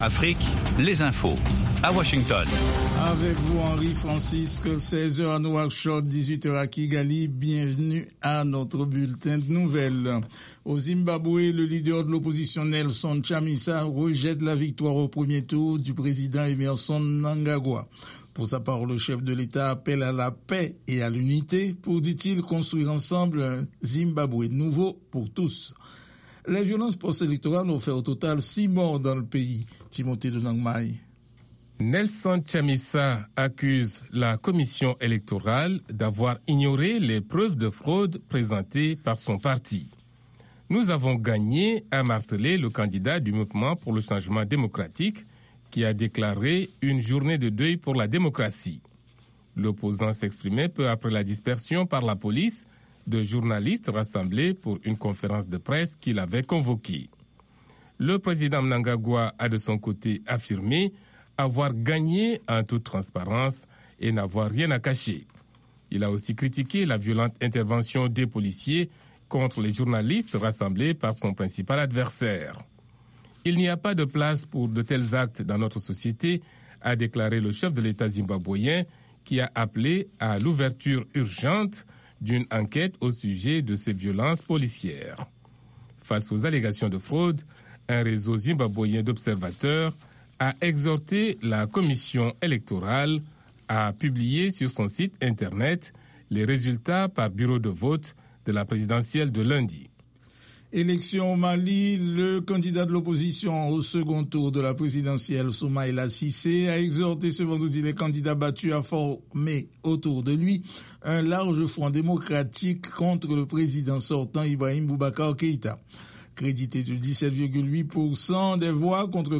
Afrique, les infos. À Washington. Avec vous, Henri Francisque, 16h à Nouakchott, 18h à Kigali. Bienvenue à notre bulletin de nouvelles. Au Zimbabwe, le leader de l'opposition Nelson Chamisa rejette la victoire au premier tour du président Emmerson Mnangagwa. Pour sa part, le chef de l'État appelle à la paix et à l'unité pour, dit-il, construire ensemble un Zimbabwe nouveau pour tous. Les violences post-électorales ont fait au total 6 morts dans le pays. Timothée de Nangmai. Nelson Chamisa accuse la commission électorale d'avoir ignoré les preuves de fraude présentées par son parti. Nous avons gagné, a martelé le candidat du mouvement pour le changement démocratique qui a déclaré une journée de deuil pour la démocratie. L'opposant s'exprimait peu après la dispersion par la police de journalistes rassemblés pour une conférence de presse qu'il avait convoquée. Le président Mnangagwa a de son côté affirmé avoir gagné en toute transparence et n'avoir rien à cacher. Il a aussi critiqué la violente intervention des policiers contre les journalistes rassemblés par son principal adversaire. Il n'y a pas de place pour de tels actes dans notre société, a déclaré le chef de l'État zimbabwéen qui a appelé à l'ouverture urgente d'une enquête au sujet de ces violences policières. Face aux allégations de fraude, un réseau zimbabwéen d'observateurs a exhorté la commission électorale à publier sur son site internet les résultats par bureau de vote de la présidentielle de lundi. Élection au Mali, le candidat de l'opposition au second tour de la présidentielle, Soumaïla Cissé, a exhorté ce vendredi les candidats battus à former autour de lui un large front démocratique contre le président sortant Ibrahim Boubacar Keïta. Crédité de 17,8% des voix contre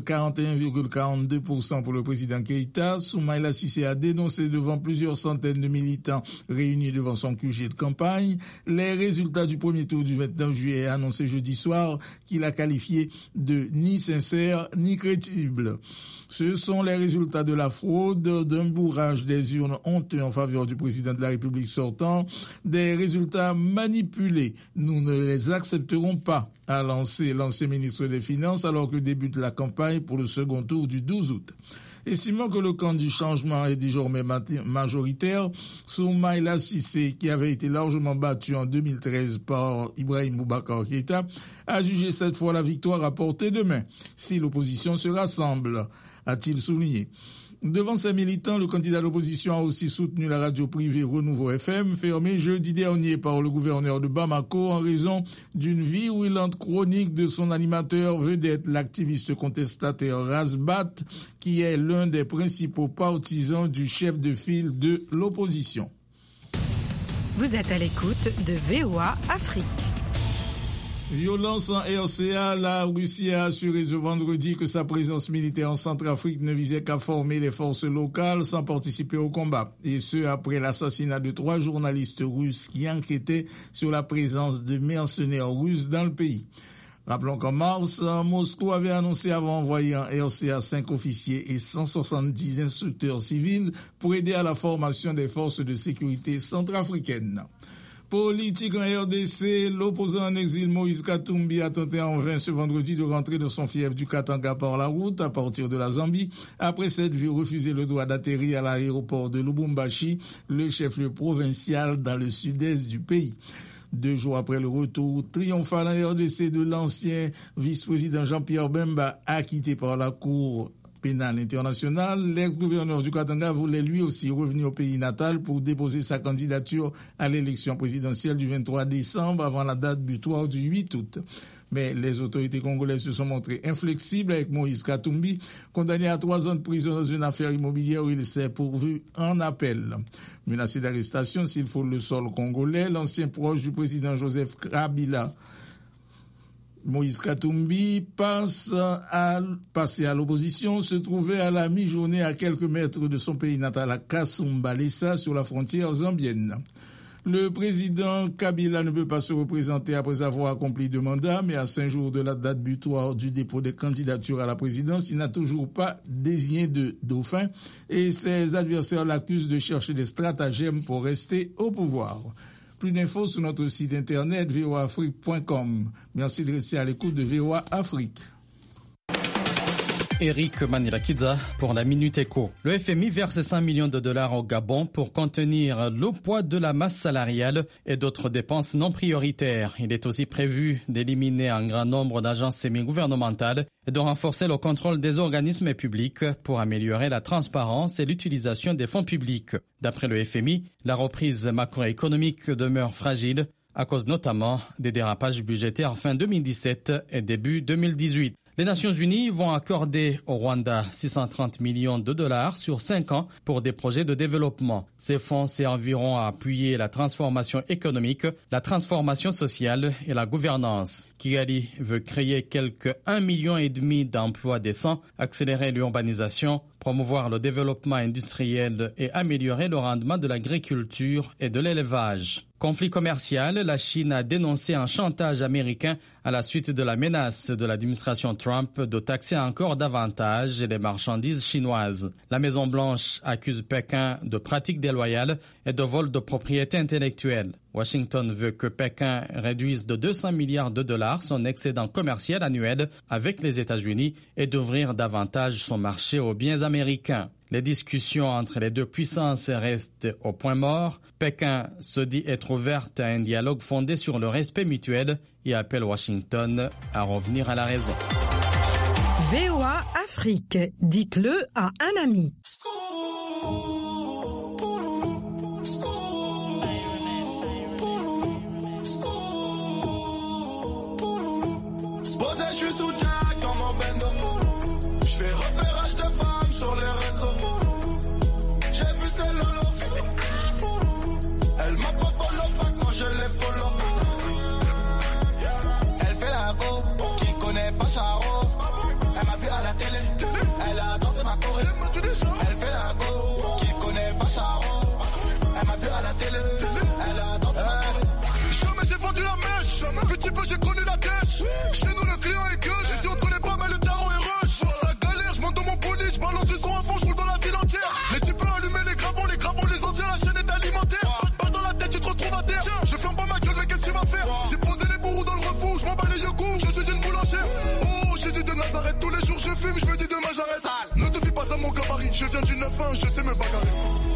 41,42% pour le président Keïta, Soumaïla Cissé a dénoncé devant plusieurs centaines de militants réunis devant son QG de campagne les résultats du premier tour du 29 juillet annoncé jeudi soir qu'il a qualifié de ni sincère ni crédible. Ce sont les résultats de la fraude, d'un bourrage des urnes honteux en faveur du président de la République sortant, des résultats manipulés. Nous ne les accepterons pas, a lancé l'ancien ministre des Finances alors que débute la campagne pour le second tour du 12 août. Estimant que le camp du changement est désormais majoritaire, Soumaïla Cissé, qui avait été largement battu en 2013 par Ibrahim Boubacar Keïta, a jugé cette fois la victoire à portée de main, si l'opposition se rassemble, a-t-il souligné. Devant ses militants, le candidat de l'opposition a aussi soutenu la radio privée Renouveau FM, fermée jeudi dernier par le gouverneur de Bamako en raison d'une virulente chronique de son animateur vedette, l'activiste contestataire Razbat, qui est l'un des principaux partisans du chef de file de l'opposition. Vous êtes à l'écoute de VOA Afrique. Violence en RCA, la Russie a assuré ce vendredi que sa présence militaire en Centrafrique ne visait qu'à former les forces locales sans participer au combat. Et ce, après l'assassinat de 3 journalistes russes qui enquêtaient sur la présence de mercenaires russes dans le pays. Rappelons qu'en mars, Moscou avait annoncé avoir envoyé en RCA 5 officiers et 170 instructeurs civils pour aider à la formation des forces de sécurité centrafricaines. Politique en RDC, l'opposant en exil Moïse Katumbi a tenté en vain ce vendredi de rentrer dans son fief du Katanga par la route à partir de la Zambie, après s'être vu refuser le droit d'atterrir à l'aéroport de Lubumbashi, le chef-lieu provincial dans le sud-est du pays. 2 jours après le retour triomphal en RDC de l'ancien vice-président Jean-Pierre Bemba, acquitté par la Cour pénale internationale, l'ex-gouverneur du Katanga voulait lui aussi revenir au pays natal pour déposer sa candidature à l'élection présidentielle du 23 décembre avant la date butoir du 8 août. Mais les autorités congolaises se sont montrées inflexibles avec Moïse Katumbi, condamné à 3 ans de prison dans une affaire immobilière où il s'est pourvu en appel. Menacé d'arrestation s'il faut le sol congolais, l'ancien proche du président Joseph Kabila, Moïse Katumbi, passé à l'opposition, se trouvait à la mi-journée à quelques mètres de son pays natal à Kasumbalesa sur la frontière zambienne. Le président Kabila ne peut pas se représenter après avoir accompli 2 mandats, mais à 5 jours de la date butoir du dépôt des candidatures à la présidence, il n'a toujours pas désigné de dauphin et ses adversaires l'accusent de chercher des stratagèmes pour rester au pouvoir. Plus d'infos sur notre site internet voaafrique.com. Merci de rester à l'écoute de VOA Afrique. Eric Manirakidza pour la Minute Éco. Le FMI verse 5 millions de dollars au Gabon pour contenir le poids de la masse salariale et d'autres dépenses non prioritaires. Il est aussi prévu d'éliminer un grand nombre d'agences semi-gouvernementales et de renforcer le contrôle des organismes publics pour améliorer la transparence et l'utilisation des fonds publics. D'après le FMI, la reprise macroéconomique demeure fragile à cause notamment des dérapages budgétaires fin 2017 et début 2018. Les Nations Unies vont accorder au Rwanda 630 millions de dollars sur 5 ans pour des projets de développement. Ces fonds serviront à appuyer la transformation économique, la transformation sociale et la gouvernance. Kigali veut créer quelques 1,5 million d'emplois décents, accélérer l'urbanisation, promouvoir le développement industriel et améliorer le rendement de l'agriculture et de l'élevage. Conflit commercial, la Chine a dénoncé un chantage américain à la suite de la menace de l'administration Trump de taxer encore davantage les marchandises chinoises. La Maison-Blanche accuse Pékin de pratiques déloyales et de vol de propriété intellectuelle. Washington veut que Pékin réduise de 200 milliards de dollars son excédent commercial annuel avec les États-Unis et d'ouvrir davantage son marché aux biens américains. Les discussions entre les deux puissances restent au point mort. Pékin se dit être ouverte à un dialogue fondé sur le respect mutuel et appelle Washington à revenir à la raison. VOA Afrique, dites-le à un ami. Je suis sous Jack dans mon bendo. Je fais repérage de femmes sur les réseaux. J'ai vu ces lolos. Elle m'a pas follow pas quand je les follow. Elle fait la go, qui connaît pas Charo. Elle m'a vu à la télé, elle a dansé ma choré. Elle fait la go, qui connaît pas Charo. Elle m'a vu à la télé, elle a dansé ma choré. Jamais j'ai vendu la mèche, petit peu j'ai connu la dèche. Chez nous le client est gueule, et si on connaît pas, mais le tarot est rush. Ça galère, je monte dans mon bolide, je balance du son à fond, je roule dans la ville entière. Les types peuvent allumer les gravons, les anciens, la chaîne est alimentaire. Balle dans la tête, tu te retrouves à terre. Je ferme pas ma gueule, mais qu'est-ce que tu vas faire? J'ai posé les bourreaux dans le refou, je m'en bats les yeux coups, je suis une boulangère. Oh, Jésus de Nazareth, tous les jours je fume, je me dis demain j'arrête. Ne te fie pas à mon gabarit, je viens du 9-1, je sais me bagarrer.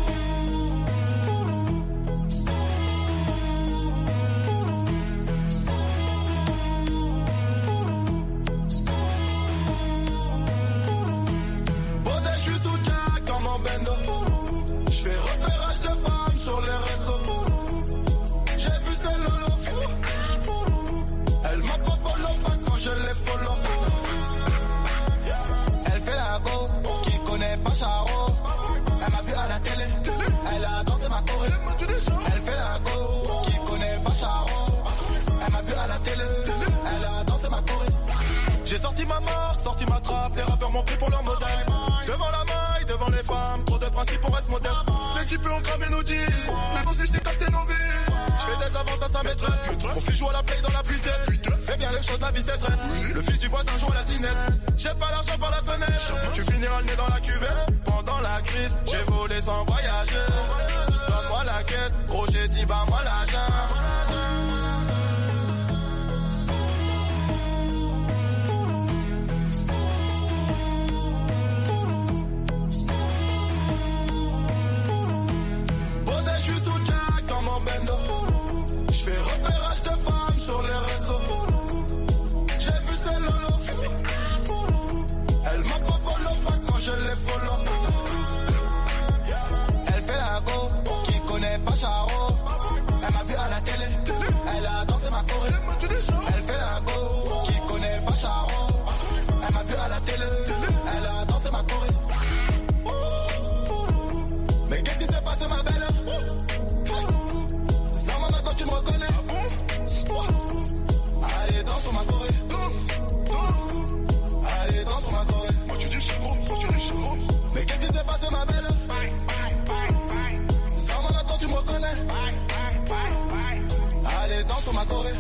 Sorti ma trappe, les rappeurs m'ont pris pour leur modèle. Devant la maille, devant les femmes, trop de principes on reste modeste. Les types ont cramé nos jeans, mais bon si je t'ai capté nos vies. Je fais des avances à sa maîtresse, mon fils joue à la play dans la putain. Fais bien les choses, la vie c'est traite. Le fils du voisin joue à la dinette. J'ai pas l'argent par la fenêtre, tu finiras le nez dans la cuvette. Pendant la crise, j'ai volé sans voyager. Donne-moi la caisse, gros j'ai dit bah moi l'argent. Elle fait la go, qui connaît pas Charo. Elle m'a vu à la télé, elle a dansé ma choré. Elle fait la go, qui connaît pas Charo. Elle m'a vu à la télé, elle a dansé ma choré. Mais qu'est-ce qui s'est passé ma belle? Ça maman quand tu me reconnais. Allez danse sur ma choré. Allez danse sur ma choré. Moi tu dis Charo, moi tu dis Charo. Mais qu'est-ce qui s'est passé ma belle? Ça m'en attend, tu me reconnais. Allez, danse sur ma choré.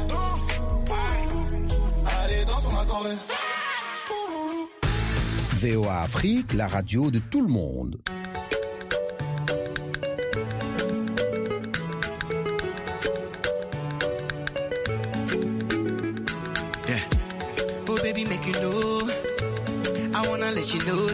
Allez, danse sur ma choré. VOA Afrique, la radio de tout le monde.